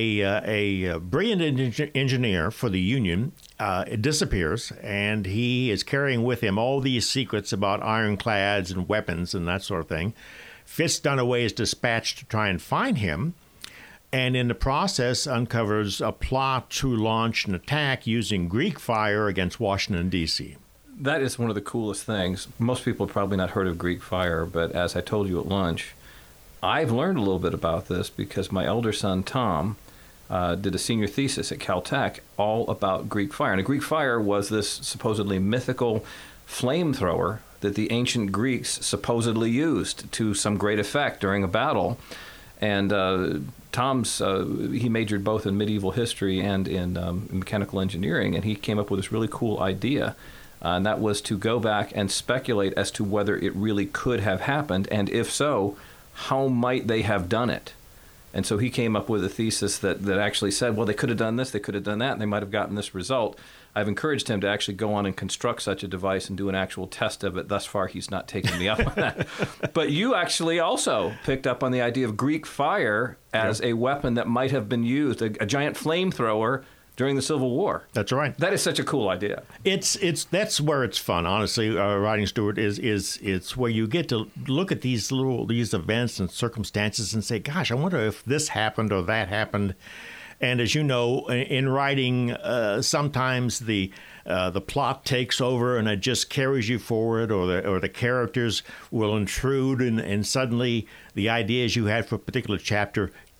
a brilliant engineer for the Union disappears, and he is carrying with him all these secrets about ironclads and weapons and that sort of thing. Fitz Dunaway is dispatched to try and find him, and in the process uncovers a plot to launch an attack using Greek fire against Washington, D.C. That is one of the coolest things. Most people have probably not heard of Greek fire, but as I told you at lunch, I've learned a little bit about this because my elder son, Tom, did a senior thesis at Caltech all about Greek fire. And a Greek fire was this supposedly mythical flamethrower that the ancient Greeks supposedly used to some great effect during a battle. And he majored both in medieval history and in mechanical engineering, and he came up with this really cool idea. And that was to go back and speculate as to whether it really could have happened, and if so, how might they have done it? And so he came up with a thesis that actually said, well, they could have done this, they could have done that, and they might have gotten this result. I've encouraged him to actually go on and construct such a device and do an actual test of it. Thus far, he's not taken me up on that. But you actually also picked up on the idea of Greek fire as a weapon that might have been used, a giant flamethrower during the Civil War. That's right. That is such a cool idea. That's where it's fun, honestly. Writing, Stuart, it's where you get to look at these events and circumstances and say, "Gosh, I wonder if this happened or that happened." And as you know, in writing, sometimes the plot takes over and it just carries you forward, or the characters will intrude, and suddenly the ideas you had for a particular chapter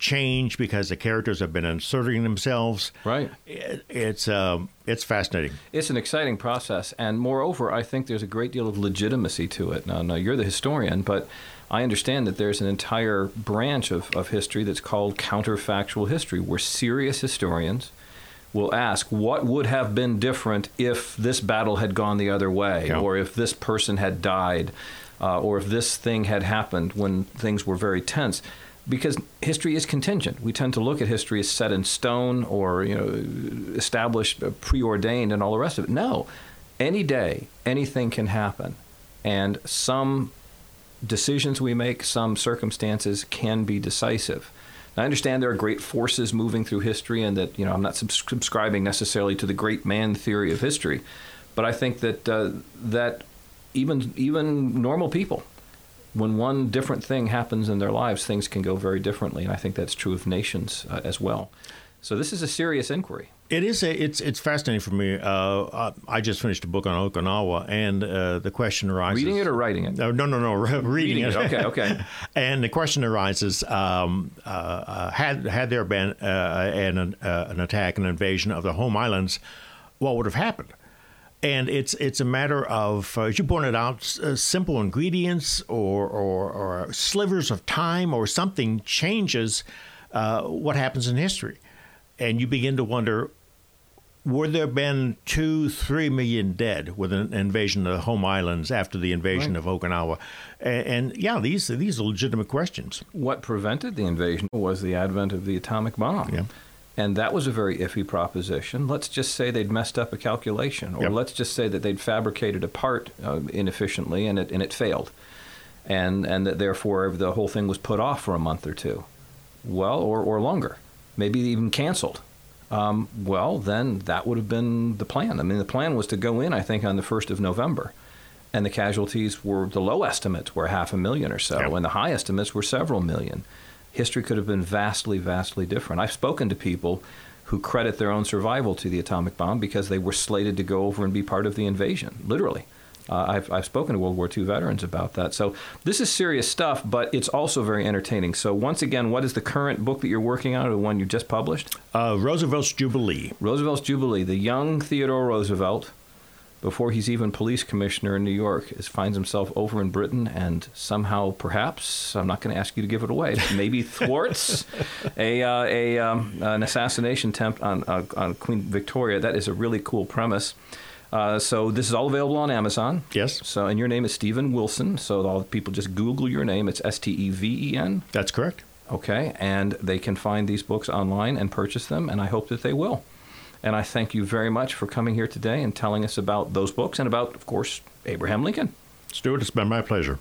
changed because the characters have been inserting themselves. Right. It's fascinating. It's an exciting process. And moreover, I think there's a great deal of legitimacy to it. Now you're the historian, but I understand that there's an entire branch of history that's called counterfactual history, where serious historians will ask what would have been different if this battle had gone the other way, or if this person had died, or if this thing had happened when things were very tense. Because history is contingent. We tend to look at history as set in stone or established, preordained, and all the rest of it. No. Any day, anything can happen. And some decisions we make, some circumstances can be decisive. Now, I understand there are great forces moving through history, and that I'm not subscribing necessarily to the great man theory of history, but I think that that even normal people, when one different thing happens in their lives, things can go very differently, and I think that's true of nations as well. So this is a serious inquiry. It is. It's fascinating for me. I just finished a book on Okinawa, and the question arises: reading it or writing it? No, reading it. Okay. And the question arises: had there been an attack, an invasion of the home islands, what would have happened? And it's a matter of, as you pointed out, simple ingredients or slivers of time, or something changes what happens in history. And you begin to wonder, would there have been 2-3 million dead with an invasion of the home islands after the invasion of Okinawa? And these are legitimate questions. What prevented the invasion was the advent of the atomic bomb. Yeah. And that was a very iffy proposition. Let's just say they'd messed up a calculation, or let's just say that they'd fabricated a part inefficiently and it failed, and that therefore the whole thing was put off for a month or two, or longer, maybe even canceled. Then that would have been the plan. I mean, the plan was to go in, I think, on the 1st of November, and the casualties were, the low estimates were 500,000 or so, and the high estimates were several million. History could have been vastly, vastly different. I've spoken to people who credit their own survival to the atomic bomb because they were slated to go over and be part of the invasion, literally. I've spoken to World War II veterans about that. So this is serious stuff, but it's also very entertaining. So once again, what is the current book that you're working on, or the one you just published? Roosevelt's Jubilee. Roosevelt's Jubilee. The young Theodore Roosevelt, before he's even police commissioner in New York, finds himself over in Britain and somehow, perhaps, I'm not going to ask you to give it away, maybe thwarts an assassination attempt on Queen Victoria. That is a really cool premise. So this is all available on Amazon. Yes. So, and your name is Steven Wilson. So all the people just Google your name. It's Steven. That's correct. Okay. And they can find these books online and purchase them, and I hope that they will. And I thank you very much for coming here today and telling us about those books and about, of course, Abraham Lincoln. Stuart, it's been my pleasure.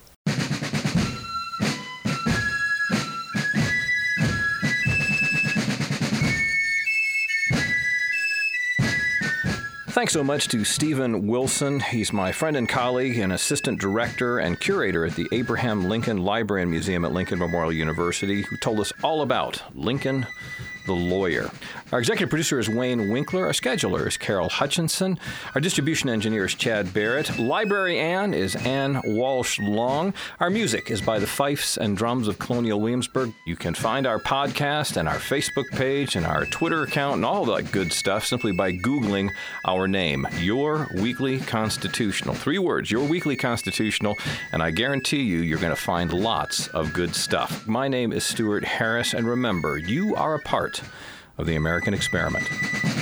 Thanks so much to Steven Wilson. He's my friend and colleague and assistant director and curator at the Abraham Lincoln Library and Museum at Lincoln Memorial University, who told us all about Lincoln the lawyer. Our executive producer is Wayne Winkler. Our scheduler is Carol Hutchinson. Our distribution engineer is Chad Barrett. Library Ann is Ann Walsh Long. Our music is by the Fifes and Drums of Colonial Williamsburg. You can find our podcast and our Facebook page and our Twitter account and all that good stuff simply by Googling our name, Your Weekly Constitutional. 3 words, Your Weekly Constitutional, and I guarantee you're going to find lots of good stuff. My name is Stuart Harris, and remember, you are a part of the American experiment.